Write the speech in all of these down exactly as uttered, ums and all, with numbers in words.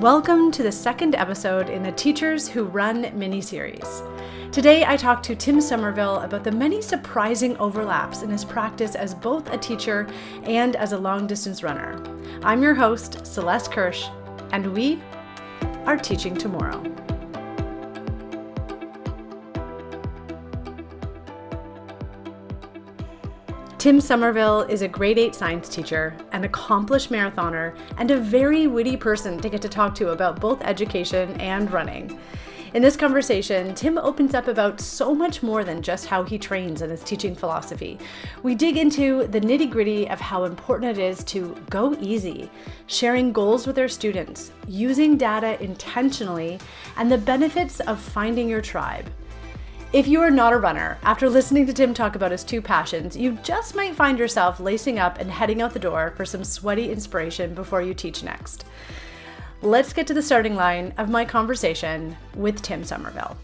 Welcome to the second episode in the Teachers Who Run mini-series. Today I talk to Tim Somerville about the many surprising overlaps in his practice as both a teacher and as a long-distance runner. I'm your host, Celeste Kirsch, and we are Teaching Tomorrow. Tim Somerville is a grade eight science teacher, an accomplished marathoner, and a very witty person to get to talk to about both education and running. In this conversation, Tim opens up about so much more than just how he trains and his teaching philosophy. We dig into the nitty-gritty of how important it is to go easy, sharing goals with our students, using data intentionally, and the benefits of finding your tribe. If you are not a runner, after listening to Tim talk about his two passions, you just might find yourself lacing up and heading out the door for some sweaty inspiration before you teach next. Let's get to the starting line of my conversation with Tim Somerville.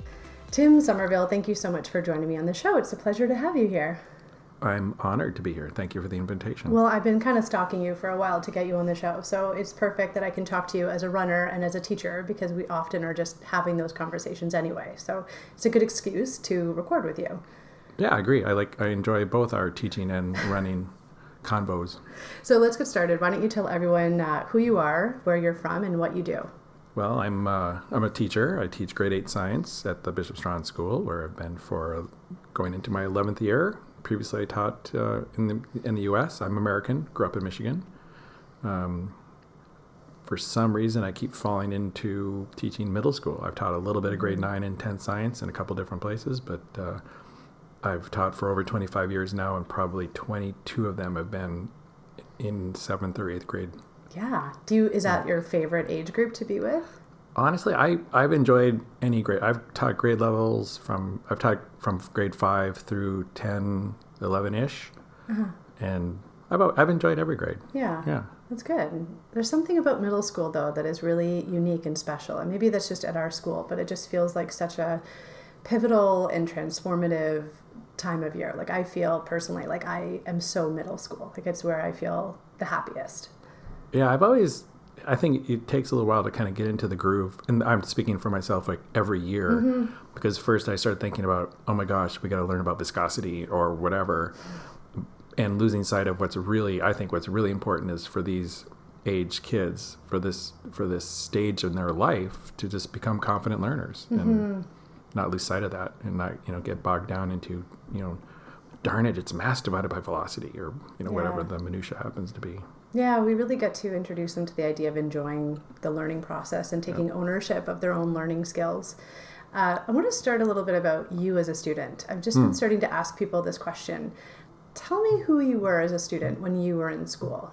Tim Somerville, thank you so much for joining me on the show. It's a pleasure to have you here. I'm honored to be here. Thank you for the invitation. Well, I've been kind of stalking you for a while to get you on the show, so it's perfect that I can talk to you as a runner and as a teacher because we often are just having those conversations anyway. So it's a good excuse to record with you. Yeah, I agree. I like I enjoy both our teaching and running convos. So let's get started. Why don't you tell everyone uh, who you are, where you're from, and what you do? Well, I'm uh, I'm a teacher. I teach grade eight science at the Bishop Strachan School, where I've been for going into my eleventh year. Previously, I taught uh, in the in the U S I'm American, grew up in Michigan. Um, for some reason, I keep falling into teaching middle school. I've taught a little bit of grade nine and ten science in a couple different places, but uh, I've taught for over twenty-five years now, and probably twenty-two of them have been in seventh or eighth grade. Yeah. Do you, is that your favorite age group to be with? Honestly, I, I've enjoyed any grade. I've taught grade levels from, I've taught from grade five through ten, eleven-ish. Uh-huh. And I've, I've enjoyed every grade. Yeah. Yeah. That's good. There's something about middle school, though, that is really unique and special. And maybe that's just at our school, but it just feels like such a pivotal and transformative time of year. Like I feel personally like I am so middle school. Like it's where I feel the happiest. Yeah, I've always... I think it takes a little while to kind of get into the groove. And I'm speaking for myself like every year mm-hmm. because first I started thinking about, oh my gosh, we got to learn about viscosity or whatever. And losing sight of what's really, I think what's really important is for these age kids, for this for this stage in their life to just become confident learners mm-hmm. and not lose sight of that and not, you know, get bogged down into, you know, darn it, it's mass divided by velocity or, you know, yeah. whatever the minutia happens to be. Yeah, we really get to introduce them to the idea of enjoying the learning process and taking yeah. ownership of their own learning skills. Uh, I want to start a little bit about you as a student. I've just mm. been starting to ask people this question. Tell me who you were as a student when you were in school.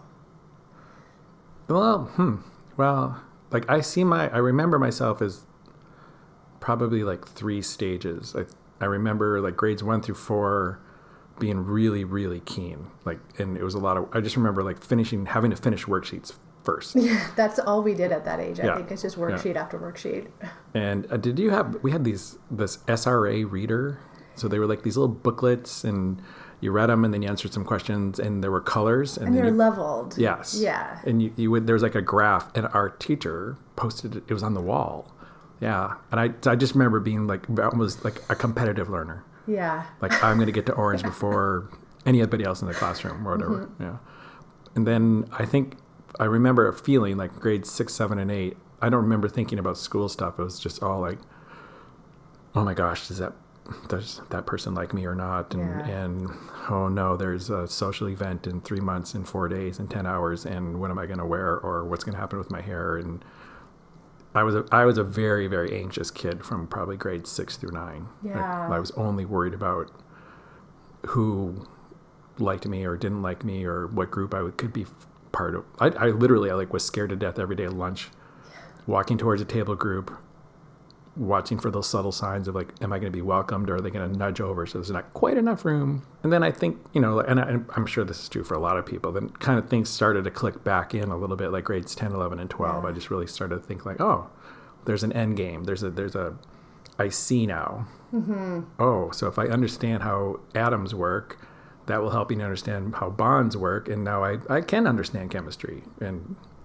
Well, hmm. Well, like I see my, I remember myself as probably like three stages. I, I remember like grades one through four being really, really keen. Like, and it was a lot of, I just remember like finishing, having to finish worksheets first. Yeah, that's all we did at that age. I yeah. think it's just worksheet yeah. after worksheet. And uh, did you have, we had these, this S R A reader. So they were like these little booklets and you read them and then you answered some questions and there were colors. And, and then they're you, leveled. Yes. Yeah. And you, you would, there was like a graph and our teacher posted it, it was on the wall. Yeah. And I, I just remember being like, almost like a competitive learner. Yeah. Like I'm going to get to orange before anybody else in the classroom or whatever. Mm-hmm. Yeah. And then I think I remember feeling like grades six, seven, and eight. I don't remember thinking about school stuff. It was just all like, oh my gosh, does that does that person like me or not? And yeah. and oh no, there's a social event in three months and four days and ten hours. And what am I going to wear or what's going to happen with my hair? And I was a, I was a very, very anxious kid from probably grades six through nine. Yeah. Like, I was only worried about who liked me or didn't like me or what group I would, could be part of. I, I literally I like was scared to death every day at lunch, yeah. walking towards a table group, watching for those subtle signs of like, am I going to be welcomed or are they going to nudge over so there's not quite enough room? And then I think, you know, and, I, and I'm sure this is true for a lot of people, then kind of things started to click back in a little bit like grades ten, eleven, and twelve. Yeah. I just really started to think like, oh, there's an end game. There's a, there's a, I see now. Mm-hmm. Oh, so if I understand how atoms work, that will help me understand how bonds work. And now I, I can understand chemistry. And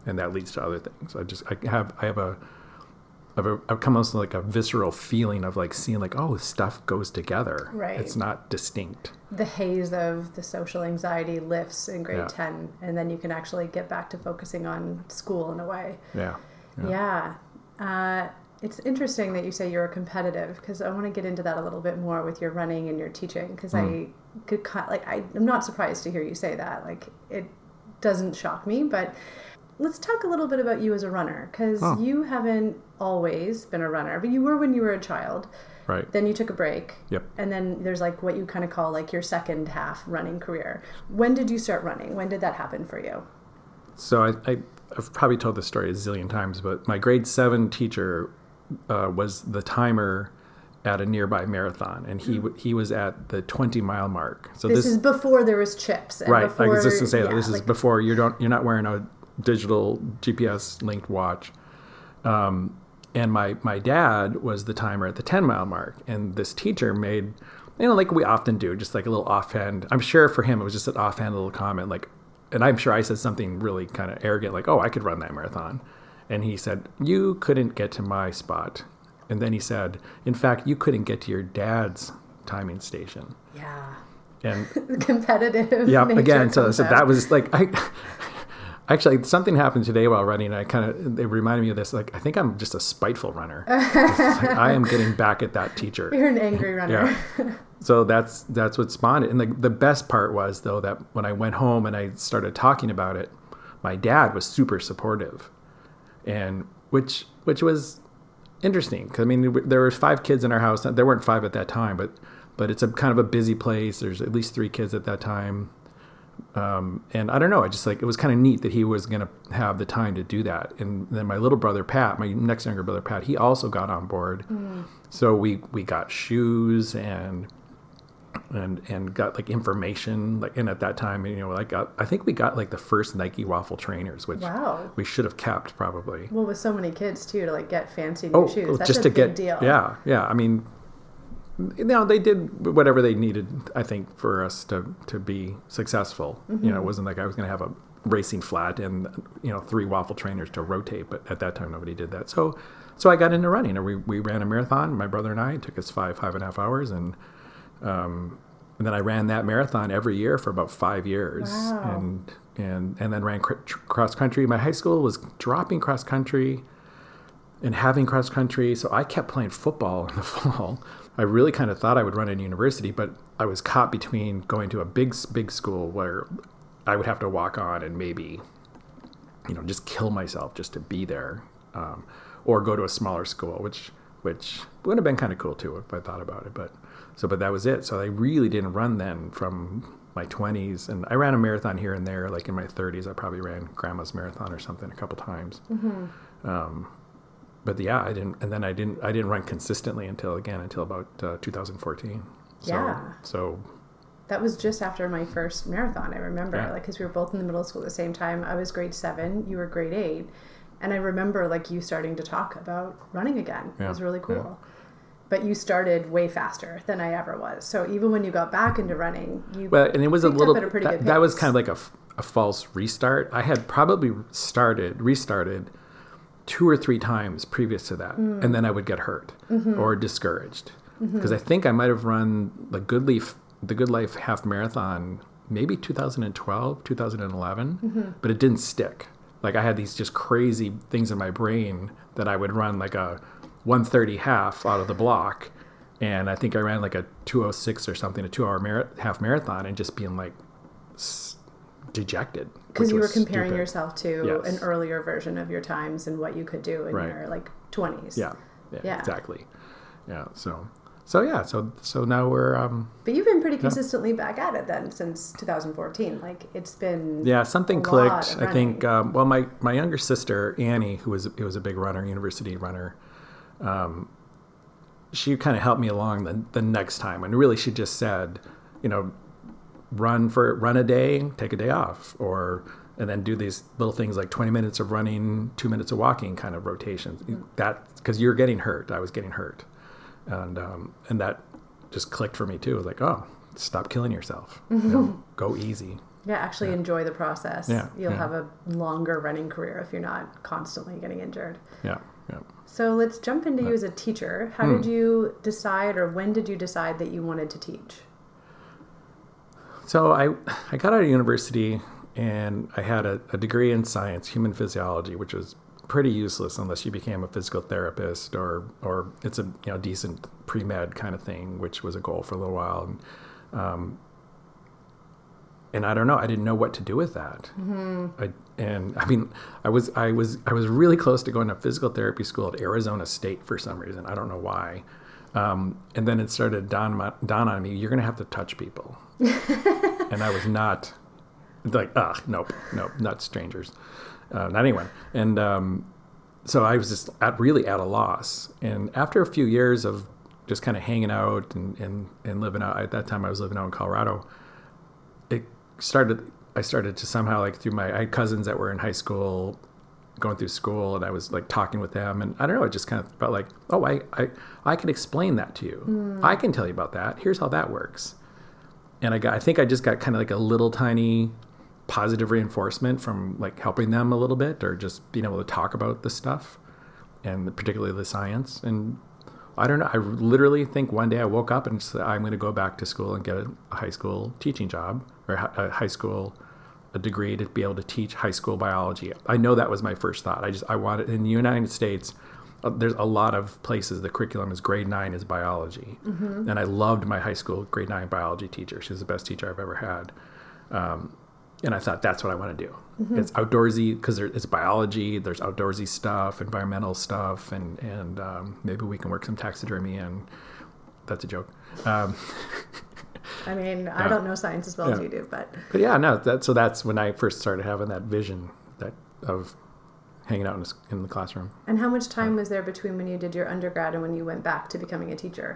and that leads to other things. I just, I have, I have a, I've, a, I've come almost like a visceral feeling of like seeing like, oh, stuff goes together. Right. It's not distinct. The haze of the social anxiety lifts in grade Yeah. ten, and then you can actually get back to focusing on school in a way. Yeah. Yeah. Uh, it's interesting that you say you're competitive, because I want to get into that a little bit more with your running and your teaching, because mm. I could kind like I, I'm not surprised to hear you say that. Like, it doesn't shock me, but let's talk a little bit about you as a runner, because oh. you haven't always been a runner, but you were when you were a child. Right. Then you took a break. Yep. And then there's like what you kind of call like your second half running career. When did you start running? When did that happen for you? So I, I, I've probably told this story a zillion times, but my grade seven teacher uh, was the timer at a nearby marathon, and he mm. he was at the twenty mile mark. So this, this is before there was chips. And right. Before, I was just gonna say yeah, that this like, is before you don't you're not wearing a digital G P S linked watch. Um, and my my dad was the timer at the ten mile mark, and this teacher made, you know, like we often do, just like a little offhand. I'm sure for him it was just an offhand little comment, like, and I'm sure I said something really kind of arrogant, like, "Oh, I could run that marathon," and he said, "You couldn't get to my spot." And then he said, "In fact, you couldn't get to your dad's timing station." Yeah. And competitive. Yeah. Again, so so that was like I. Actually, something happened today while running. I kind of, it reminded me of this. Like, I think I'm just a spiteful runner. Like, I am getting back at that teacher. You're an angry runner. Yeah. So that's, that's what spawned it. And the, the best part was, though, that when I went home and I started talking about it, my dad was super supportive, and which, which was interesting. Cause I mean, there were five kids in our house. There weren't five at that time, but, but it's a kind of a busy place. There's at least three kids at that time. Um, and I don't know, I just like, it was kind of neat that he was going to have the time to do that. And then my little brother, Pat, my next younger brother, Pat, he also got on board. Mm. So we, we got shoes and, and, and got like information, like, and at that time, you know, like, got, I think we got like the first Nike waffle trainers, which wow. we should have kept probably. Well, with so many kids too, to like get fancy new oh, shoes. That's just a to big get, deal. Yeah. Yeah. I mean, you know, they did whatever they needed, I think, for us to, to be successful. Mm-hmm. You know, it wasn't like I was going to have a racing flat and, you know, three waffle trainers to rotate, but at that time, nobody did that. So, so I got into running, and we, we ran a marathon, my brother and I. It took us five, five and a half hours. And, um, and then I ran that marathon every year for about five years. Wow. And, and, and then ran cr- cross country. My high school was dropping cross country and having cross country. So I kept playing football in the fall. I really kind of thought I would run in university, but I was caught between going to a big, big school where I would have to walk on and maybe, you know, just kill myself just to be there, um, or go to a smaller school, which, which would have been kind of cool too if I thought about it. But so, but that was it. So I really didn't run then from my twenties, and I ran a marathon here and there. Like in my thirties, I probably ran Grandma's Marathon or something a couple times. Mm-hmm. Um, But yeah, I didn't, and then I didn't, I didn't run consistently until again until about uh, two thousand fourteen. So, yeah. So that was just after my first marathon. I remember, yeah. like, because we were both in the middle school at the same time. I was grade seven, you were grade eight, and I remember like you starting to talk about running again. Yeah. It was really cool. Yeah. But you started way faster than I ever was. So even when you got back into running, you well, and it was a little at a pretty that, good pace. That was kind of like a, a false restart. I had probably started restarted. two or three times previous to that. Mm. And then I would get hurt mm-hmm. or discouraged. Because mm-hmm. I think I might have run the Good Leaf, the Good Life half marathon, maybe two thousand twelve, two thousand eleven, mm-hmm. but it didn't stick. Like I had these just crazy things in my brain that I would run like a one thirty half out of the block. And I think I ran like a two oh six or something, a two hour mar- half marathon, and just being like s- dejected. Because you were comparing stupid. yourself to yes. an earlier version of your times and what you could do in right. your like twenties. Yeah. yeah, yeah, exactly. Yeah, so so yeah, so so now we're. Um, but you've been pretty consistently yeah. back at it then since two thousand fourteen. Like it's been yeah, something clicked. I think. Um, well, my my younger sister Annie, who was who was a big runner, university runner, um, she kind of helped me along the the next time, and really she just said, you know. Run for run a day, take a day off, or and then do these little things like twenty minutes of running, two minutes of walking, kind of rotations. That because you're getting hurt, I was getting hurt, and um, and that just clicked for me too. It was like, oh, stop killing yourself, mm-hmm. you know, go easy. Yeah, actually yeah. enjoy the process. Yeah, You'll yeah. have a longer running career if you're not constantly getting injured. Yeah, yeah. So let's jump into you as a teacher. How Hmm. did you decide, or when did you decide that you wanted to teach? So I, I got out of university and I had a, a degree in science, human physiology, which was pretty useless unless you became a physical therapist or or it's a you know decent pre-med kind of thing, which was a goal for a little while. And, um, and I don't know, I didn't know what to do with that. Mm-hmm. I, and I mean, I was I was I was really close to going to physical therapy school at Arizona State for some reason. I don't know why. Um, and then it started dawn, dawn on me, you're going to have to touch people. And I was not like, ah, nope, nope, not strangers, uh, not anyone. And um, so I was just at, really at a loss. And after a few years of just kind of hanging out and, and, and living out, at that time I was living out in Colorado, it started, I started to somehow like through my, I had cousins that were in high school going through school and I was like talking with them and I don't know, it just kind of felt like, oh, I, I, I can explain that to you. Mm. I can tell you about that. Here's how that works. And I got, I think I just got kind of like a little tiny positive reinforcement from like helping them a little bit or just being able to talk about the stuff and particularly the science. And I don't know, I literally think one day I woke up and said, I'm going to go back to school and get a high school teaching job or a high school a degree to be able to teach high school biology. I know that was my first thought. I just, I wanted, in the United States, uh, there's a lot of places the curriculum is grade nine is biology. Mm-hmm. And I loved my high school grade nine biology teacher. She was the best teacher I've ever had. Um, and I thought, that's what I want to do. Mm-hmm. It's outdoorsy because it's biology. There's outdoorsy stuff, environmental stuff, and, and um, maybe we can work some taxidermy in. That's a joke. Um, I mean, I don't know science as well yeah. as you do, but... But yeah, no, that, so that's when I first started having that vision that of hanging out in, a, in the classroom. And how much time yeah. was there between when you did your undergrad and when you went back to becoming a teacher?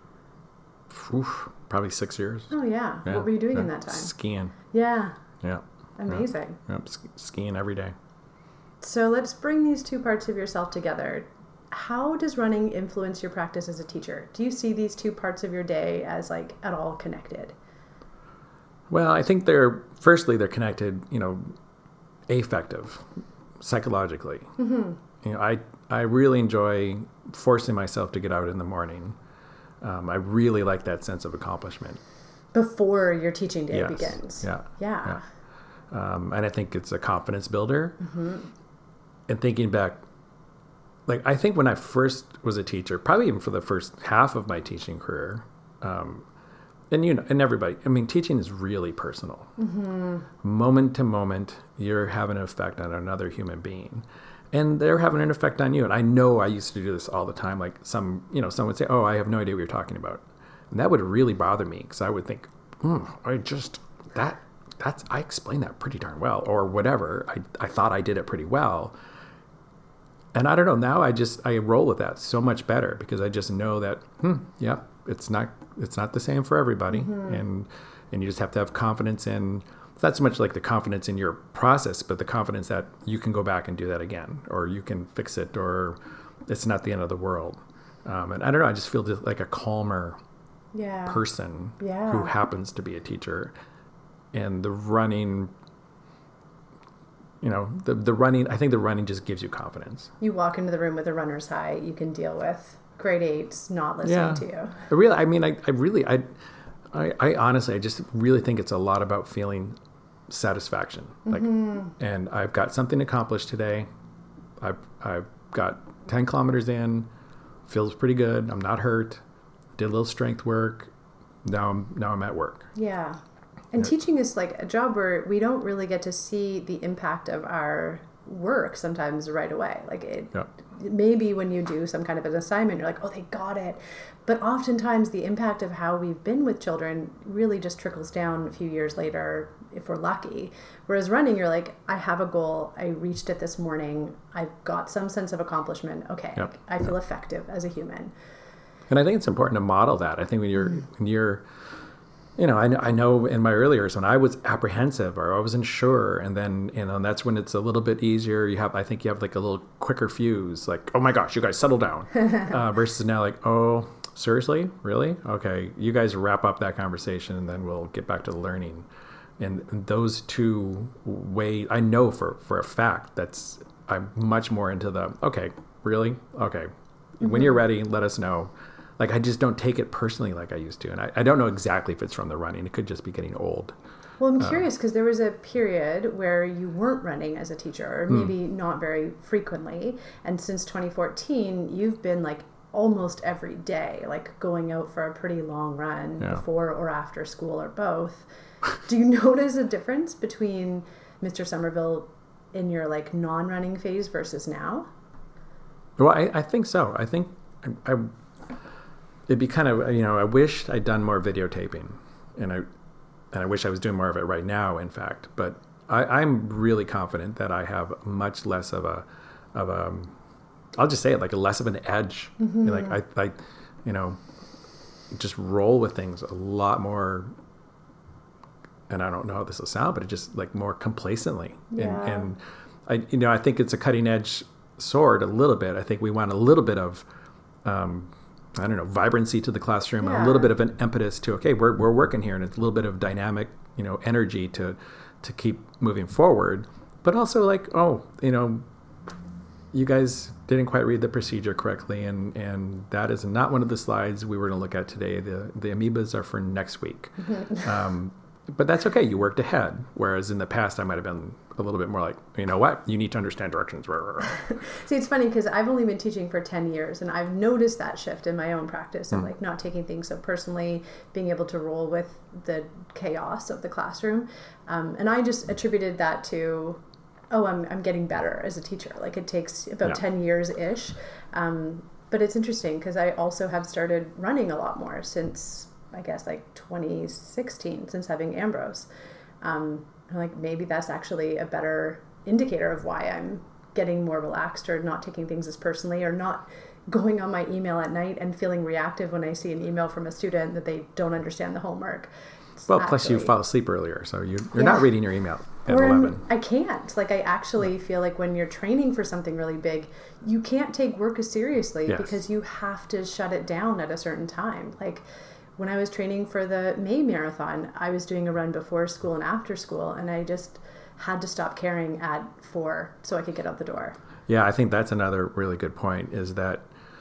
Oof, probably six years. Oh, yeah. yeah. What were you doing yeah. in that time? Skiing. Yeah. Yeah. Amazing. Yeah. Yep. Skiing every day. So let's bring these two parts of yourself together. How does running influence your practice as a teacher? Do you see these two parts of your day as like at all connected? Well, I think they're, firstly, they're connected, you know, affective, psychologically. Mm-hmm. You know, I, I really enjoy forcing myself to get out in the morning. Um, I really like that sense of accomplishment. Before your teaching day yes. begins. Yeah. Yeah. yeah. Um, and I think it's a confidence builder. Mm-hmm. And thinking back, like, I think when I first was a teacher, probably even for the first half of my teaching career, um, and you know, and everybody, I mean, teaching is really personal. Mm-hmm. Moment to moment, you're having an effect on another human being, and they're having an effect on you. And I know I used to do this all the time. Like some, you know, someone would say, "Oh, I have no idea what you're talking about," and that would really bother me because I would think, hmm, "I just that that's I explained that pretty darn well," or whatever. I I thought I did it pretty well. And I don't know, now I just, I roll with that so much better because I just know that, hmm, yeah, it's not, it's not the same for everybody. Mm-hmm. And, and you just have to have confidence in, it's not so much like the confidence in your process, but the confidence that you can go back and do that again, or you can fix it, or it's not the end of the world. Um, and I don't know, I just feel just like a calmer yeah. person yeah. who happens to be a teacher. And the running, you know, the the running, I think the running just gives you confidence. You walk into the room with a runner's high, you can deal with grade eights not listening yeah. to you. I really, I mean, I, I really, I, I, I honestly, I just really think it's a lot about feeling satisfaction. Like, mm-hmm. and I've got something accomplished today. I've, I've got ten kilometers in, feels pretty good. I'm not hurt. Did a little strength work. Now I'm, now I'm at work. Yeah. And teaching is like a job where we don't really get to see the impact of our work sometimes right away. Like it, yeah. maybe when you do some kind of an assignment, you're like, oh, they got it. But oftentimes the impact of how we've been with children really just trickles down a few years later if we're lucky. Whereas running, you're like, I have a goal. I reached it this morning. I've got some sense of accomplishment. Okay, yep. I feel yep. effective as a human. And I think it's important to model that. I think when you're, mm. when you're, you know, I, I know in my early years when I was apprehensive or I wasn't sure, and then, you know, and that's when it's a little bit easier. You have, I think you have like a little quicker fuse, like, oh my gosh, you guys settle down, uh, versus now like, oh, seriously? Really? Okay. You guys wrap up that conversation and then we'll get back to the learning. And those two way, I know for, for a fact that's, I'm much more into the, okay, really? Okay. Mm-hmm. When you're ready, let us know. Like, I just don't take it personally like I used to. And I, I don't know exactly if it's from the running. It could just be getting old. Well, I'm curious because um, there was a period where you weren't running as a teacher, or maybe hmm. not very frequently. And since twenty fourteen, you've been like almost every day, like going out for a pretty long run yeah. before or after school or both. Do you notice a difference between Mister Somerville in your like non-running phase versus now? Well, I, I think so. I think I, I, it'd be kind of, you know, I wish I'd done more videotaping, and I and I wish I was doing more of it right now, in fact. But I, I'm really confident that I have much less of a, of a, I'll just say it, like a less of an edge. Mm-hmm. Like I, I, you know, just roll with things a lot more. And I don't know how this will sound, but it just like more complacently. Yeah. And, and I, you know, I think it's a cutting edge sword a little bit. I think we want a little bit of, um, I don't know, vibrancy to the classroom, yeah. and a little bit of an impetus to, okay, we're we're working here, and it's a little bit of dynamic, you know, energy to to keep moving forward. But also like, oh, you know, you guys didn't quite read the procedure correctly, and, and that is not one of the slides we were going to look at today. The the amoebas are for next week. um, But that's okay. You worked ahead. Whereas in the past, I might have been a little bit more like, you know what? You need to understand directions. See, it's funny because I've only been teaching for ten years, and I've noticed that shift in my own practice of mm. like not taking things so personally, being able to roll with the chaos of the classroom. Um, and I just attributed that to, oh, I'm I'm getting better as a teacher. Like it takes about yeah. ten years-ish. Um, but it's interesting because I also have started running a lot more since, I guess, like twenty sixteen, since having Ambrose. Um, I'm like, maybe that's actually a better indicator of why I'm getting more relaxed, or not taking things as personally, or not going on my email at night and feeling reactive when I see an email from a student that they don't understand the homework. It's well, actually, plus you fall asleep earlier, so you, you're yeah. not reading your email at or eleven. I can't. Like, I actually feel like when you're training for something really big, you can't take work as seriously yes. because you have to shut it down at a certain time. Like, when I was training for the May Marathon, I was doing a run before school and after school, and I just had to stop caring at four so I could get out the door. Yeah, I think that's another really good point, is that,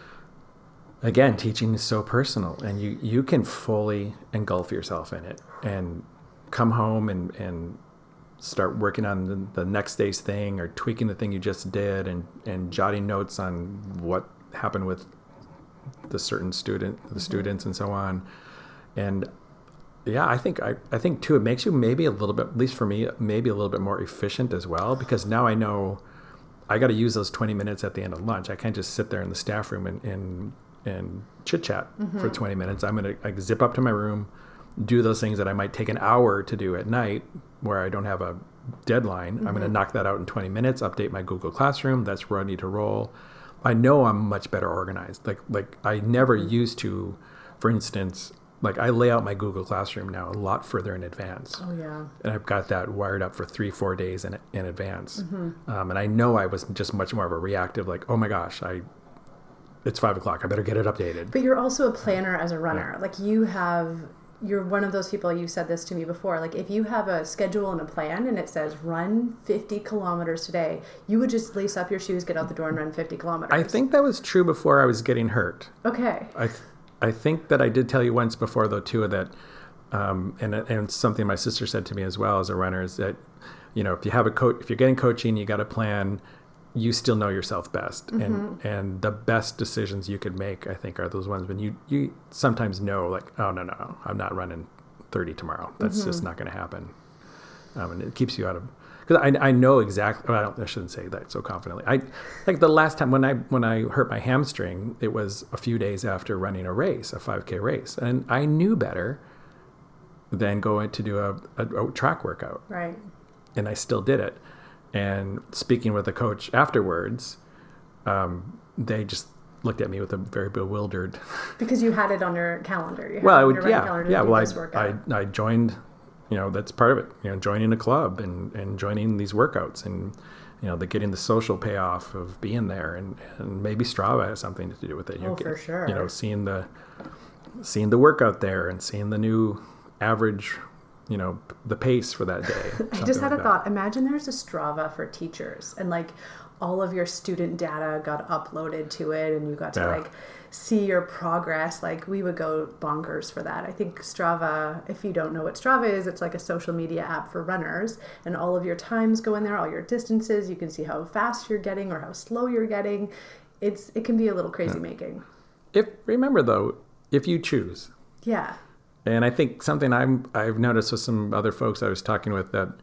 again, teaching is so personal, and you, you can fully engulf yourself in it and come home and, and start working on the, the next day's thing, or tweaking the thing you just did, and, and jotting notes on what happened with the certain student, the mm-hmm. students and so on. And yeah, I think, I, I think too, it makes you maybe a little bit, at least for me, maybe a little bit more efficient as well, because now I know I got to use those twenty minutes at the end of lunch. I can't just sit there in the staff room and, and, and chit chat mm-hmm. for twenty minutes. I'm going to like, zip up to my room, do those things that I might take an hour to do at night where I don't have a deadline. Mm-hmm. I'm going to knock that out in twenty minutes, update my Google Classroom. That's where I need to roll. I know I'm much better organized. Like, like I never mm-hmm. used to, for instance, like I lay out my Google Classroom now a lot further in advance. Oh yeah. And I've got that wired up for three, four days in in advance. Mm-hmm. Um, and I know I was just much more of a reactive, like, oh my gosh, I, it's five o'clock. I better get it updated. But you're also a planner as a runner. Yeah. Like you have, you're one of those people, you said this to me before, like if you have a schedule and a plan and it says run fifty kilometers today, you would just lace up your shoes, get out the door and run fifty kilometers. I think that was true before I was getting hurt. Okay. I I think that I did tell you once before, though, too, that, um, and and something my sister said to me as well as a runner is that, you know, if you have a coach, if you're getting coaching, you got a plan, you still know yourself best. Mm-hmm. And and the best decisions you could make, I think, are those ones when you, you sometimes know, like, oh, no, no, I'm not running thirty tomorrow. That's mm-hmm. just not going to happen. Um, and it keeps you out of, because I, I know exactly, well, I, don't, I shouldn't say that so confidently. I like the last time when I when I hurt my hamstring, it was a few days after running a race, a five K race. And I knew better than going to do a, a, a track workout. Right. And I still did it. And speaking with the coach afterwards, um, they just looked at me with a very bewildered. Because you had it on your calendar. You had well, it I on would, your yeah, calendar yeah. to Well, do I, I, I joined. You know, that's part of it, you know, joining a club and, and joining these workouts, and, you know, the getting the social payoff of being there, and, and maybe Strava has something to do with it. Oh, you for get, sure. You know, seeing the, seeing the workout there and seeing the new average you know, the pace for that day. I just had like a that. thought. Imagine there's a Strava for teachers and like all of your student data got uploaded to it and you got to Yeah. like see your progress. Like we would go bonkers for that. I think Strava, if you don't know what Strava is, it's like a social media app for runners and all of your times go in there, all your distances. You can see how fast you're getting or how slow you're getting. It's It can be a little crazy yeah. making. If remember though, if you choose. Yeah. And I think something I'm, I've noticed with some other folks I was talking with that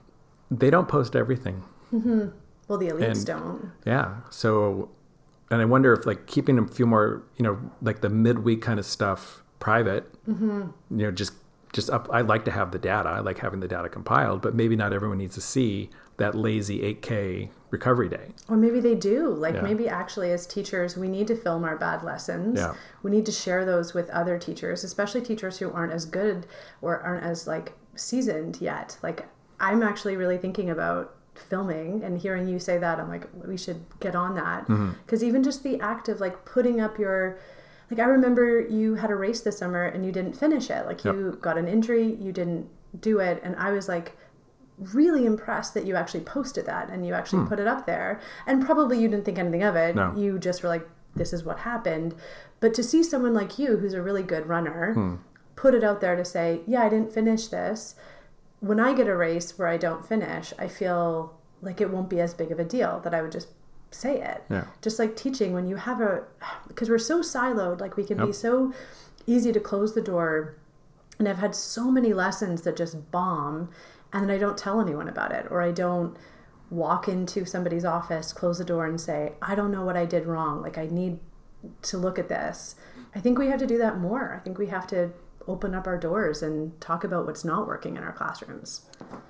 they don't post everything. Mm-hmm. Well, the elites and, don't. Yeah. So, and I wonder if like keeping a few more, you know, like the midweek kind of stuff private, mm-hmm. you know, just, just up. I like to have the data. I like having the data compiled, but maybe not everyone needs to see that lazy eight K recovery day. Or maybe they do. Like yeah. maybe actually as teachers, we need to film our bad lessons. Yeah. We need to share those with other teachers, especially teachers who aren't as good or aren't as like seasoned yet. Like I'm actually really thinking about filming, and hearing you say that, I'm like, we should get on that. Because mm-hmm. even just the act of like putting up your, like I remember you had a race this summer and you didn't finish it. Like you yep. got an injury, you didn't do it. And I was like, really impressed that you actually posted that and you actually hmm. put it up there. And probably you didn't think anything of it. No. You just were like, this is what happened. But to see someone like you, who's a really good runner, hmm. put it out there to say, yeah, I didn't finish this. When I get a race where I don't finish, I feel like it won't be as big of a deal, that I would just say it. Yeah. Just like teaching, when you have a, because we're so siloed, like we can yep. be so easy to close the door. And I've had so many lessons that just bomb, and then I don't tell anyone about it, or I don't walk into somebody's office, close the door and say, I don't know what I did wrong. Like I need to look at this. I think we have to do that more. I think we have to open up our doors and talk about what's not working in our classrooms.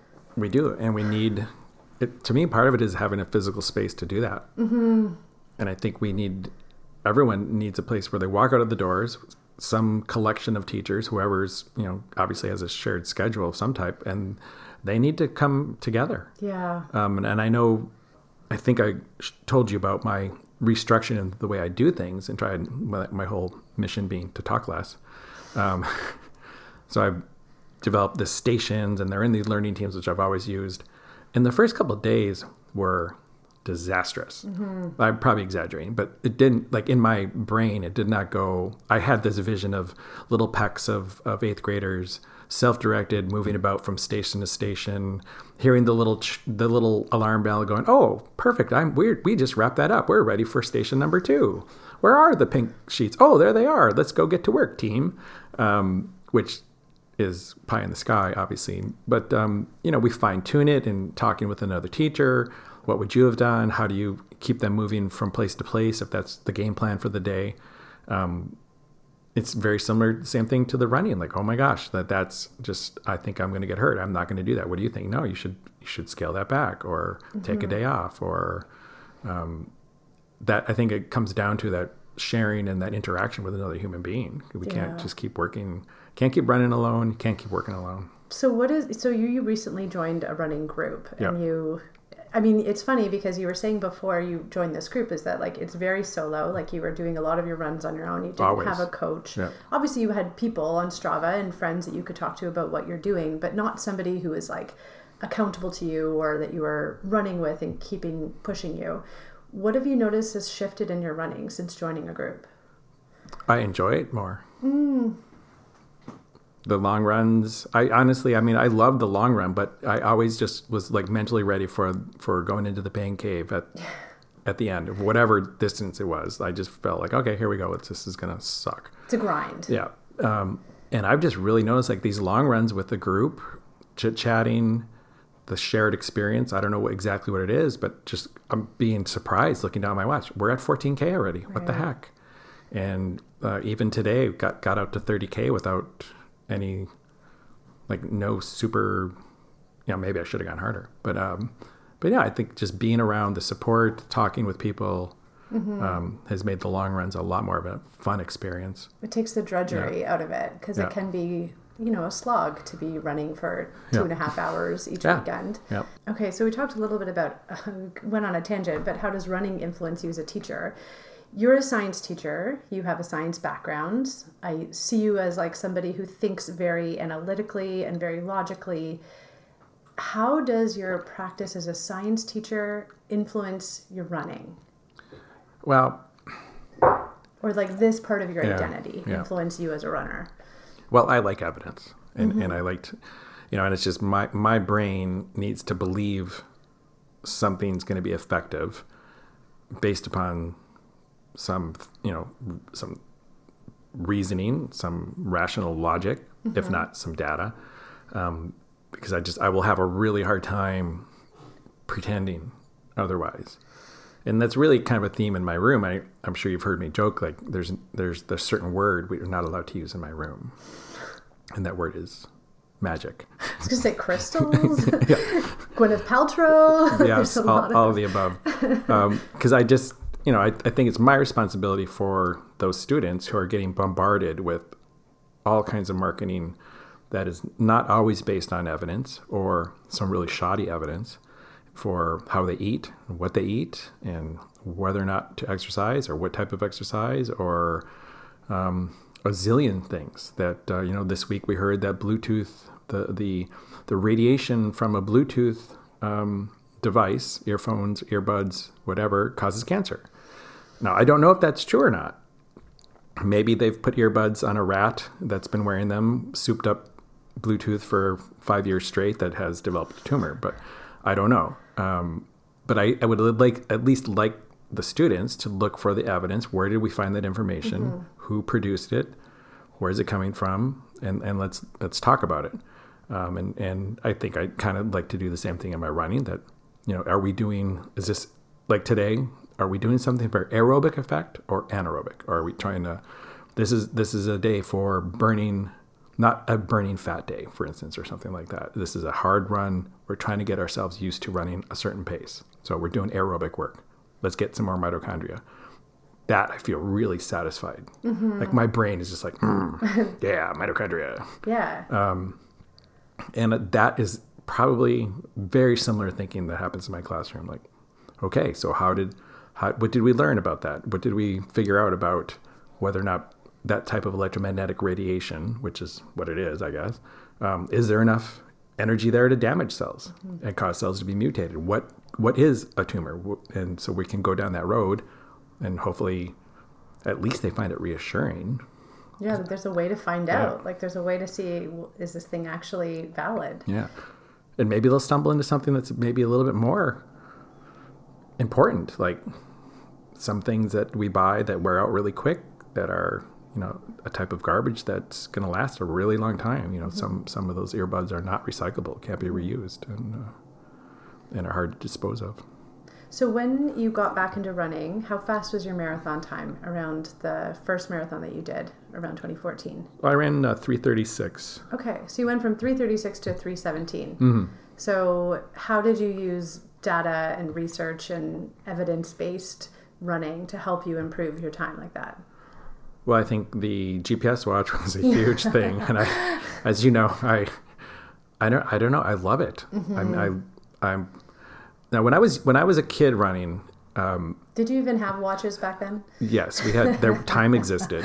We do. And we need, it, to me, part of it is having a physical space to do that. Mm-hmm. And I think we need, everyone needs a place where they walk out of the doors, some collection of teachers, whoever's, you know, obviously has a shared schedule of some type, and they need to come together. Yeah. Um, and, and I know, I think I told you about my restructuring in the way I do things and tried my, my whole mission being to talk less. Um, so I've developed the stations, and they're in these learning teams, which I've always used. And the first couple of days were disastrous. Mm-hmm. I'm probably exaggerating, but it didn't, like in my brain, it did not go. I had this vision of little pecks of, of eighth graders, self-directed, moving about from station to station, hearing the little ch- the little alarm bell going, oh, perfect. I'm weird. We just wrapped that up. We're ready for station number two. Where are the pink sheets? Oh, there they are. Let's go get to work, team. Um, which is pie in the sky, obviously. But, um, you know, we fine tune it and talking with another teacher. What would you have done? How do you keep them moving from place to place if that's the game plan for the day? Um, it's very similar, same thing to the running. Like, oh my gosh, that that's just, I think I'm going to get hurt. I'm not going to do that. What do you think? No, you should you should scale that back, or mm-hmm. take a day off, or um, that. I think it comes down to that sharing and that interaction with another human being. We yeah. can't just keep working, can't keep running alone, can't keep working alone. So what is, so you, you recently joined a running group, and yeah. you, I mean, it's funny because you were saying before you joined this group is that like, it's very solo, like you were doing a lot of your runs on your own. You didn't Always. have a coach. Yeah. Obviously you had people on Strava and friends that you could talk to about what you're doing, but not somebody who is like accountable to you or that you are running with and keeping pushing you. What have you noticed has shifted in your running since joining a group? I enjoy it more. Mm. The long runs, I honestly, I mean, I love the long run, but I always just was like mentally ready for for going into the pain cave at at the end of whatever distance it was. I just felt like, okay, here we go. It's, this is going to suck. It's a grind. Yeah. Um, and I've just really noticed like these long runs with the group, chit-chatting, the shared experience. I don't know what, exactly what it is, but just I'm being surprised looking down my watch. We're at fourteen K already. What right. the heck? And uh, even today, got got out to thirty K without any, like no super, you know, maybe I should have gone harder, but, um, but yeah, I think just being around the support, talking with people, mm-hmm. um, has made the long runs a lot more of a fun experience. It takes the drudgery yeah. out of it, because yeah. it can be, you know, a slog to be running for two yeah. and a half hours each yeah. weekend. Yep. Okay. So we talked a little bit about, uh, went on a tangent, but how does running influence you as a teacher? You're a science teacher. You have a science background. I see you as like somebody who thinks very analytically and very logically. How does your practice as a science teacher influence your running? Well, or like this part of your yeah, identity yeah. influence you as a runner? Well, I like evidence, and, Mm-hmm. and I liked, you know, and it's just my, my brain needs to believe something's going to be effective based upon some, you know, some reasoning, some rational logic, mm-hmm. if not some data. Um, because I just, I will have a really hard time pretending otherwise. And that's really kind of a theme in my room. I, I'm sure you've heard me joke, like there's, there's a certain word we're not allowed to use in my room. And that word is magic. I was going to say crystals, yeah. Gwyneth Paltrow. Yes, all, of... all of the above. Because um, I just, you know, I, I think it's my responsibility for those students who are getting bombarded with all kinds of marketing that is not always based on evidence or some really shoddy evidence for how they eat, what they eat, and whether or not to exercise or what type of exercise or um, a zillion things that, uh, you know, this week we heard that Bluetooth, the the, the radiation from a Bluetooth um, device, earphones, earbuds, whatever, causes cancer. Now, I don't know if that's true or not. Maybe they've put earbuds on a rat that's been wearing them, souped up Bluetooth for five years straight that has developed a tumor, but I don't know. Um, but I, I would like at least like the students to look for the evidence. Where did we find that information? Mm-hmm. Who produced it? Where is it coming from? And and let's let's talk about it. Um, and and I think I kind of like to do the same thing in my running. That, you know, are we doing? Is this like today? Are we doing something for aerobic effect or anaerobic? Or are we trying to? This is this is a day for burning. Not a burning fat day, for instance, or something like that. This is a hard run. We're trying to get ourselves used to running a certain pace. So we're doing aerobic work. Let's get some more mitochondria. That I feel really satisfied. Mm-hmm. Like my brain is just like, mm, yeah, mitochondria. Yeah. Um, and that is probably very similar thinking that happens in my classroom. Like, okay, so how did, how, what did we learn about that? What did we figure out about whether or not that type of electromagnetic radiation, which is what it is, I guess, um, is there enough energy there to damage cells mm-hmm. and cause cells to be mutated? What What is a tumor? And so we can go down that road and hopefully at least they find it reassuring. Yeah, there's a way to find yeah. out. Like there's a way to see, is this thing actually valid? Yeah. And maybe they'll stumble into something that's maybe a little bit more important, like some things that we buy that wear out really quick that are, you know, a type of garbage that's going to last a really long time. You know, mm-hmm. some some of those earbuds are not recyclable, can't be reused, and uh, and are hard to dispose of. So when you got back into running, how fast was your marathon time around the first marathon that you did around twenty fourteen? Well, I ran uh, three thirty-six. Okay, so you went from three thirty-six to three seventeen. Mm-hmm. So how did you use data and research and evidence-based running to help you improve your time like that? Well, I think the G P S watch was a huge thing, and I, as you know, I, I don't, I don't know, I love it. Mm-hmm. I'm, I, I'm. Now, when I was when I was a kid running, um, did you even have watches back then? Yes, we had. Their time existed.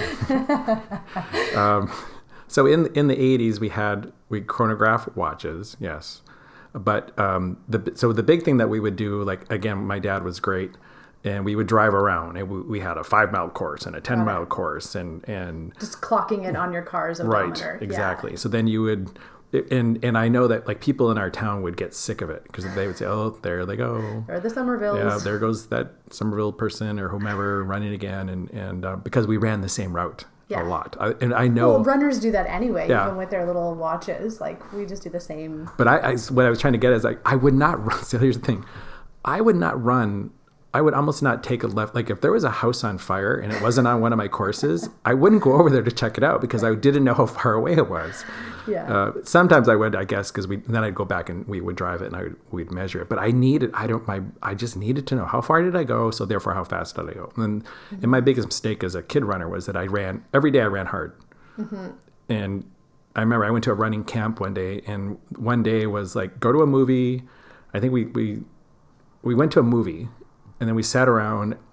um, so in in the eighties, we had we chronograph watches. Yes, but um, the so the big thing that we would do, like again, my dad was great. And we would drive around, and we, we had a five mile course and a ten mile course, and, and just clocking it on your car's odometer. Right, exactly. Yeah. So then you would, and and I know that like people in our town would get sick of it because they would say, "Oh, there they go, or the Somervilles, yeah, there goes that Somerville person or whomever running again," and and uh, because we ran the same route yeah. a lot, I, and I know well, runners do that anyway, yeah. even with their little watches. Like we just do the same. But I, I what I was trying to get is like I would not run. So here's the thing, I would not run. I would almost not take a left. Like if there was a house on fire and it wasn't on one of my courses, I wouldn't go over there to check it out because I didn't know how far away it was. Yeah. Uh, sometimes I would, I guess, because we then I'd go back and we would drive it and I would, we'd measure it. But I needed, I don't, my, I just needed to know how far did I go, so therefore how fast did I go. And mm-hmm. and my biggest mistake as a kid runner was that I ran every day. I ran hard, mm-hmm. and I remember I went to a running camp one day, and one day was like go to a movie. I think we we we went to a movie. And then we sat around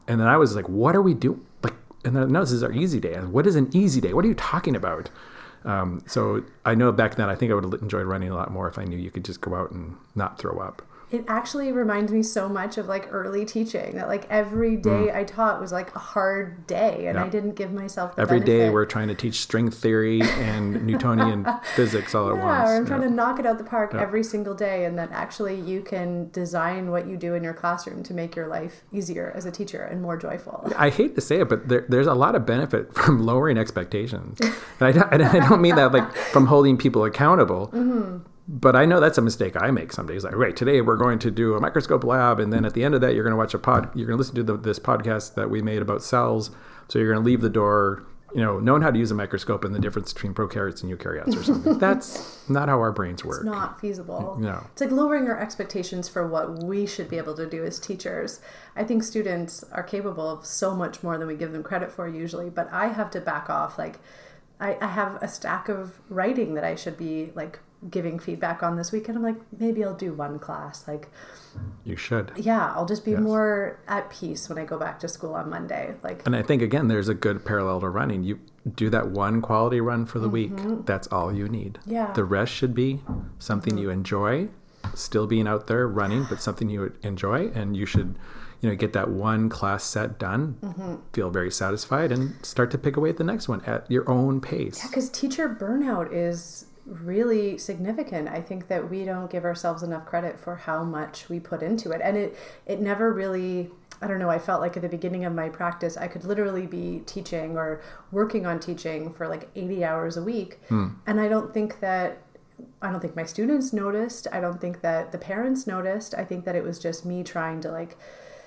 and then I was like, what are we doing? Like, and then, no, this is our easy day. What is an easy day? What are you talking about? Um, so I know back then, I think I would have enjoyed running a lot more if I knew you could just go out and not throw up. It actually reminds me so much of like early teaching, that like every day mm. I taught was like a hard day, and yeah. I didn't give myself the every benefit. day we're trying to teach string theory and Newtonian physics all yeah, at once. Or I'm trying yeah. to knock it out the park yeah. every single day, and that actually you can design what you do in your classroom to make your life easier as a teacher and more joyful. I hate to say it, but there, there's a lot of benefit from lowering expectations. And I don't, and I don't mean that like from holding people accountable. Mm-hmm. But I know that's a mistake I make some days. Like, right, today we're going to do a microscope lab, and then at the end of that, you're going to watch a pod. You're going to listen to the, this podcast that we made about cells. So you're going to leave the door, you know, knowing how to use a microscope and the difference between prokaryotes and eukaryotes or something. That's not how our brains work. It's not feasible. No, it's like lowering our expectations for what we should be able to do as teachers. I think students are capable of so much more than we give them credit for usually. But I have to back off. Like, I, I have a stack of writing that I should be like giving feedback on this week, and I'm like, maybe I'll do one class. Like, you should. Yeah, I'll just be yes. more at peace when I go back to school on Monday. Like, and I think again, there's a good parallel to running. You do that one quality run for the mm-hmm. week. That's all you need. Yeah. The rest should be something mm-hmm. you enjoy, still being out there running, but something you enjoy, and you should, you know, get that one class set done, mm-hmm. feel very satisfied, and start to pick away at the next one at your own pace. Yeah, because teacher burnout is really significant. I think that we don't give ourselves enough credit for how much we put into it. And it, it never really, I don't know, I felt like at the beginning of my practice, I could literally be teaching or working on teaching for like eighty hours a week. Hmm. And I don't think that, I don't think my students noticed. I don't think that the parents noticed. I think that it was just me trying to like,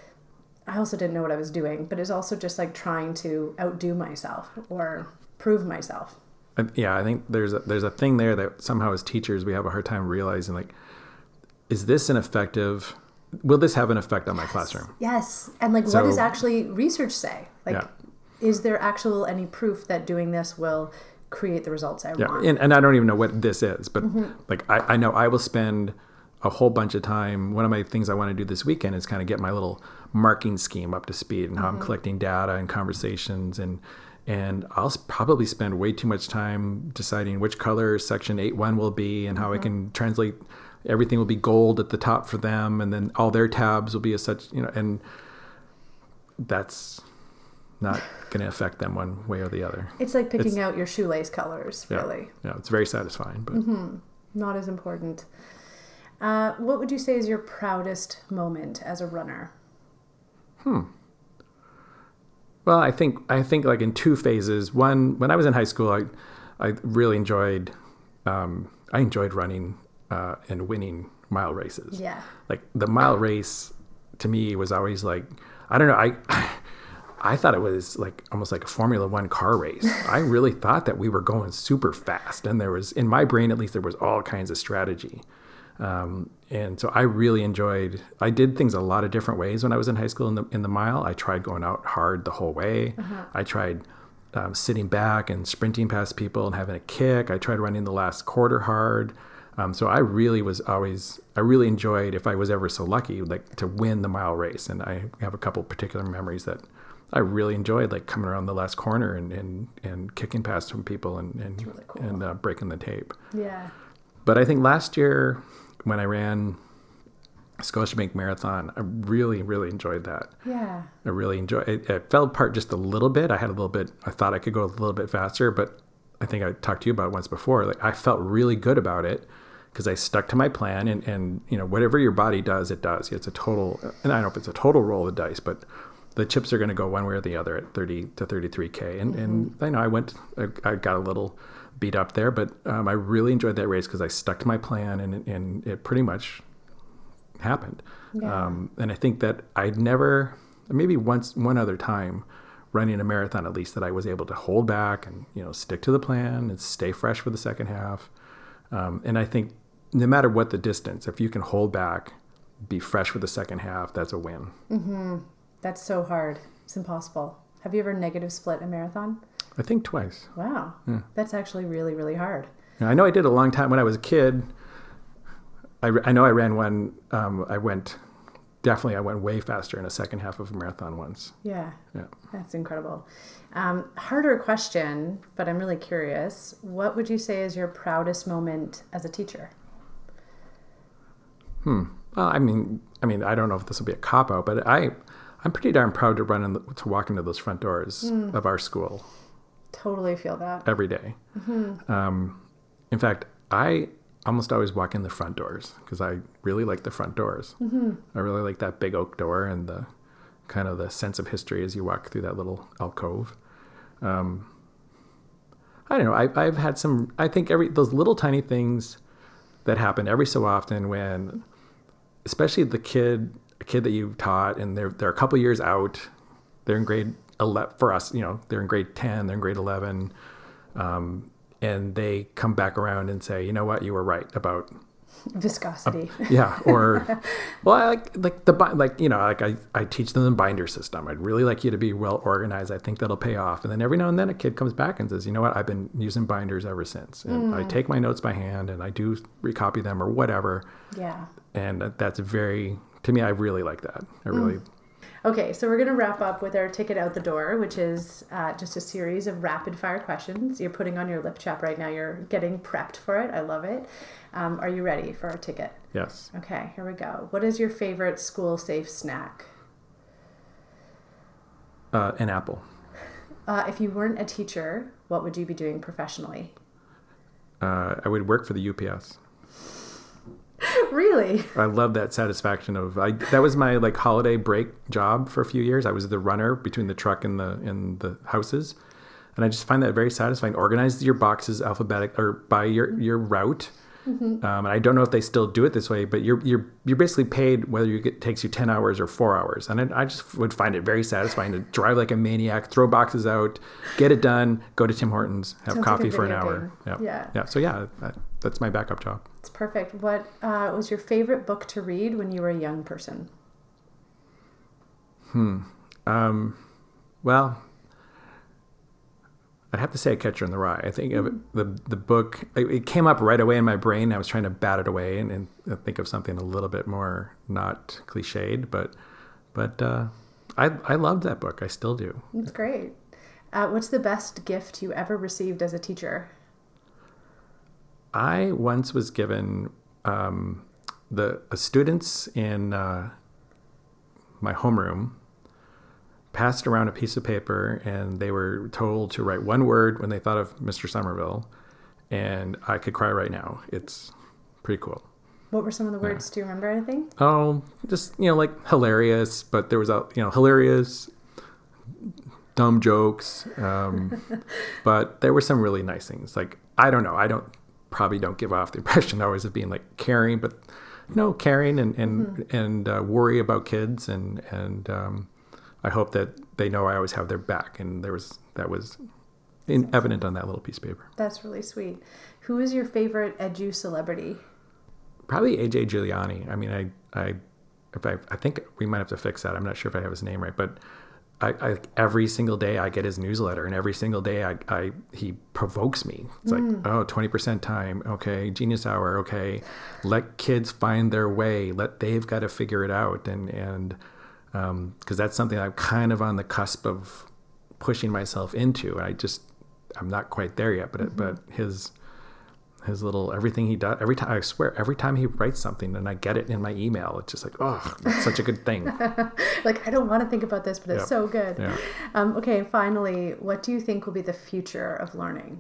I also didn't know what I was doing, but it's also just like trying to outdo myself or prove myself. Yeah, I think there's a, there's a thing there that somehow as teachers we have a hard time realizing, like, is this an effective, will this have an effect on yes. my classroom? Yes. And like, so, what does actually research say? Like, yeah. is there actual any proof that doing this will create the results I yeah. want? And, and I don't even know what this is, but mm-hmm. like, I, I know I will spend a whole bunch of time. One of my things I want to do this weekend is kind of get my little marking scheme up to speed and how mm-hmm. I'm collecting data and conversations, and And I'll probably spend way too much time deciding which color section eight one will be and how mm-hmm. I can translate. Everything will be gold at the top for them, and then all their tabs will be as such, you know, and that's not going to affect them one way or the other. It's like picking it's, out your shoelace colors, yeah, really. Yeah, it's very satisfying, but mm-hmm. not as important. Uh, what would you say is your proudest moment as a runner? Hmm. Well, I think I think like in two phases. One, when I was in high school, I I really enjoyed um, I enjoyed running uh, and winning mile races. Yeah. Like the mile race to me was always like, I don't know, I I thought it was like almost like a Formula One car race. I really thought that we were going super fast, and there was, in my brain at least, there was all kinds of strategy. Um, and so I really enjoyed, I did things a lot of different ways when I was in high school in the, in the mile. I tried going out hard the whole way. Uh-huh. I tried um, sitting back and sprinting past people and having a kick. I tried running the last quarter hard. Um, so I really was always, I really enjoyed, if I was ever so lucky, like to win the mile race. And I have a couple particular memories that I really enjoyed, like coming around the last corner and, and, and kicking past some people and, and, really cool. and uh, breaking the tape. Yeah. But I think last year, when I ran Scotiabank Marathon, I really, really enjoyed that. Yeah. I really enjoyed it. It fell apart just a little bit. I had a little bit, I thought I could go a little bit faster, but I think I talked to you about it once before. Like, I felt really good about it because I stuck to my plan, and, and, you know, whatever your body does, it does. It's a total, and I don't know if it's a total roll of the dice, but the chips are going to go one way or the other at thirty to thirty-three K. And, mm-hmm. and I know I went, I, I got a little beat up there, but um, I really enjoyed that race because I stuck to my plan, and, and it pretty much happened. Yeah. Um, and I think that I'd never, maybe once, one other time running a marathon, at least, that I was able to hold back and, you know, stick to the plan and stay fresh for the second half. Um, and I think no matter what the distance, if you can hold back, be fresh for the second half, that's a win. Mm-hmm. That's so hard. It's impossible. Have you ever negative split a marathon? I think twice. Wow. Yeah. That's actually really, really hard. Yeah, I know I did a long time when I was a kid. I, I know I ran one, um, I went definitely I went way faster in a second half of a marathon once. Yeah. Yeah. That's incredible. Um, harder question, but I'm really curious. What would you say is your proudest moment as a teacher? Hmm. Well, I mean, I mean, I don't know if this will be a cop out, but I, I'm pretty darn proud to run in the, to walk into those front doors mm. of our school. Totally feel that every day. Mm-hmm. Um, in fact, I almost always walk in the front doors because I really like the front doors. Mm-hmm. I really like that big oak door and the kind of the sense of history as you walk through that little alcove. Um, I don't know. I, I've had some. I think every those little tiny things that happen every so often when, especially the kid, a kid that you've taught, and they're they're a couple years out, they're in grade eleven for us. You know, they're in grade ten, they're in grade eleven, um, and they come back around and say, you know what, you were right about viscosity. Uh, yeah, or well, I like like the like you know like I, I teach them the binder system. I'd really like you to be well organized. I think that'll pay off. And then every now and then a kid comes back and says, you know what, I've been using binders ever since. And mm. I take my notes by hand and I do recopy them or whatever. Yeah. And that's very, to me, I really like that. I really. Mm. Okay, so we're going to wrap up with our ticket out the door, which is uh, just a series of rapid fire questions. You're putting on your lip chap right now. You're getting prepped for it. I love it. Um, are you ready for our ticket? Yes. Okay, here we go. What is your favorite school safe snack? Uh, an apple. Uh, if you weren't a teacher, what would you be doing professionally? Uh, I would work for the U P S. Really? I love that satisfaction of I. That was my like holiday break job for a few years. I was the runner between the truck and the and the houses, and I just find that very satisfying. Organize your boxes alphabetic or by your your route. Mm-hmm. Um, and I don't know if they still do it this way, but you're you're you're basically paid whether you get, it takes you ten hours or four hours. And I, I just would find it very satisfying to drive like a maniac, throw boxes out, get it done, go to Tim Hortons, have Sounds coffee like for an hour. Yeah. yeah, yeah. So yeah, that, that's my backup job. It's perfect. What uh, was your favorite book to read when you were a young person? Hmm. Um. Well. I'd have to say A Catcher in the Rye. I think mm. the the book, it came up right away in my brain. I was trying to bat it away and, and think of something a little bit more not cliched, but but uh, I I loved that book. I still do. That's great. Uh, what's the best gift you ever received as a teacher? I once was given um, the uh, students in uh, my homeroom passed around a piece of paper and they were told to write one word when they thought of Mister Somerville, and I could cry right now. It's pretty cool. What were some of the words? Yeah. Do you remember anything? Oh, just, you know, like hilarious, but there was a, you know, hilarious, dumb jokes. Um, but there were some really nice things. Like, I don't know. I don't probably don't give off the impression always of being like caring, but, you know, caring and, and, mm-hmm. and uh, worry about kids and, and, um, I hope that they know I always have their back, and there was that was in, evident on that little piece of paper. That's really sweet. Who is your favorite edu celebrity? Probably A J Giuliani. I mean, I I if I I think we might have to fix that. I'm not sure if I have his name right, but I, I every single day I get his newsletter, and every single day I, I he provokes me. It's mm. like, oh, twenty percent time, okay, Genius Hour, okay, let kids find their way. Let they've got to figure it out, and and. Because um, that's something I'm kind of on the cusp of pushing myself into. I just, I'm not quite there yet. But mm-hmm. but his his little everything he does every time. I swear, every time he writes something and I get it in my email, it's just like, oh, that's such a good thing. Like, I don't want to think about this, but it's yep. so good. Yeah. Um, okay, finally, what do you think will be the future of learning?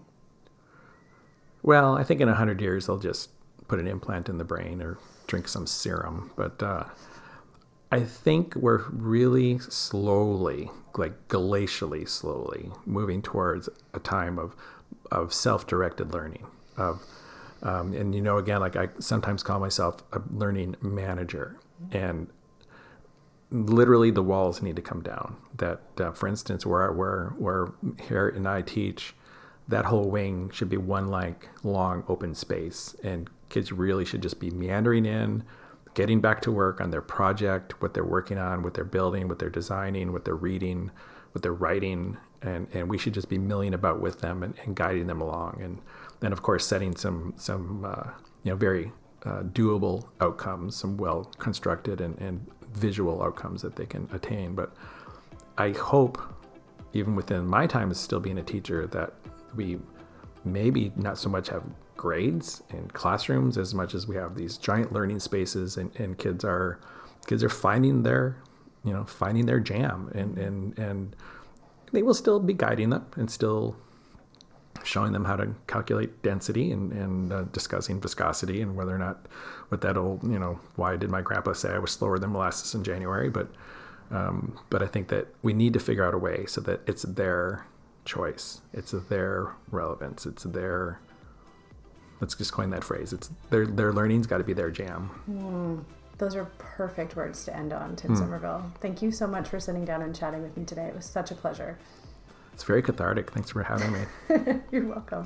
Well, I think in a hundred years they'll just put an implant in the brain or drink some serum, but. Uh, I think we're really slowly, like glacially slowly, moving towards a time of of self-directed learning. Of, um, and, you know, again, like I sometimes call myself a learning manager. And literally the walls need to come down. That, uh, for instance, where, where, where Harriet and I teach, that whole wing should be one like long open space. And kids really should just be meandering in, getting back to work on their project, what they're working on, what they're building, what they're designing, what they're reading, what they're writing, and, and we should just be milling about with them and, and guiding them along. And then, of course, setting some some uh, you know very uh, doable outcomes, some well constructed and, and visual outcomes that they can attain. But I hope, even within my time as still being a teacher, that we maybe not so much have grades in classrooms as much as we have these giant learning spaces, and, and kids are kids are finding their, you know, finding their jam, and, and, and they will still be guiding them and still showing them how to calculate density and, and uh, discussing viscosity and whether or not what that old, you know, why did my grandpa say I was slower than molasses in January? But, um, but I think that we need to figure out a way so that it's their choice. It's their relevance. It's their, let's just coin that phrase. It's their, their learning's got to be their jam. Mm, those are perfect words to end on, Tim mm. Somerville. Thank you so much for sitting down and chatting with me today. It was such a pleasure. It's very cathartic. Thanks for having me. You're welcome.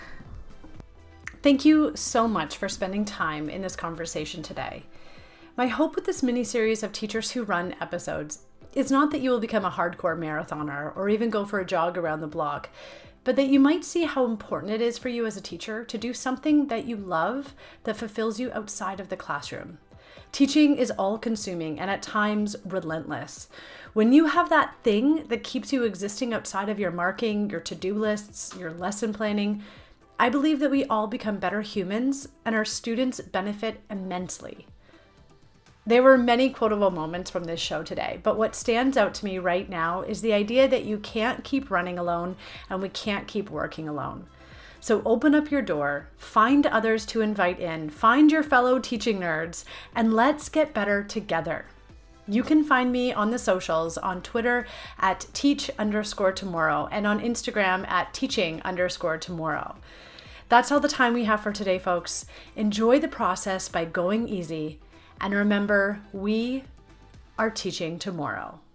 Thank you so much for spending time in this conversation today. My hope with this mini-series of Teachers Who Run episodes is not that you will become a hardcore marathoner or even go for a jog around the block, but that you might see how important it is for you as a teacher to do something that you love that fulfills you outside of the classroom. Teaching is all-consuming and at times relentless. When you have that thing that keeps you existing outside of your marking, your to-do lists, your lesson planning, I believe that we all become better humans and our students benefit immensely. There were many quotable moments from this show today, but what stands out to me right now is the idea that you can't keep running alone and we can't keep working alone. So open up your door, find others to invite in, find your fellow teaching nerds, and let's get better together. You can find me on the socials on Twitter at teach underscore tomorrow and on Instagram at teaching underscore tomorrow. That's all the time we have for today, folks. Enjoy the process by going easy. And remember, we are teaching tomorrow.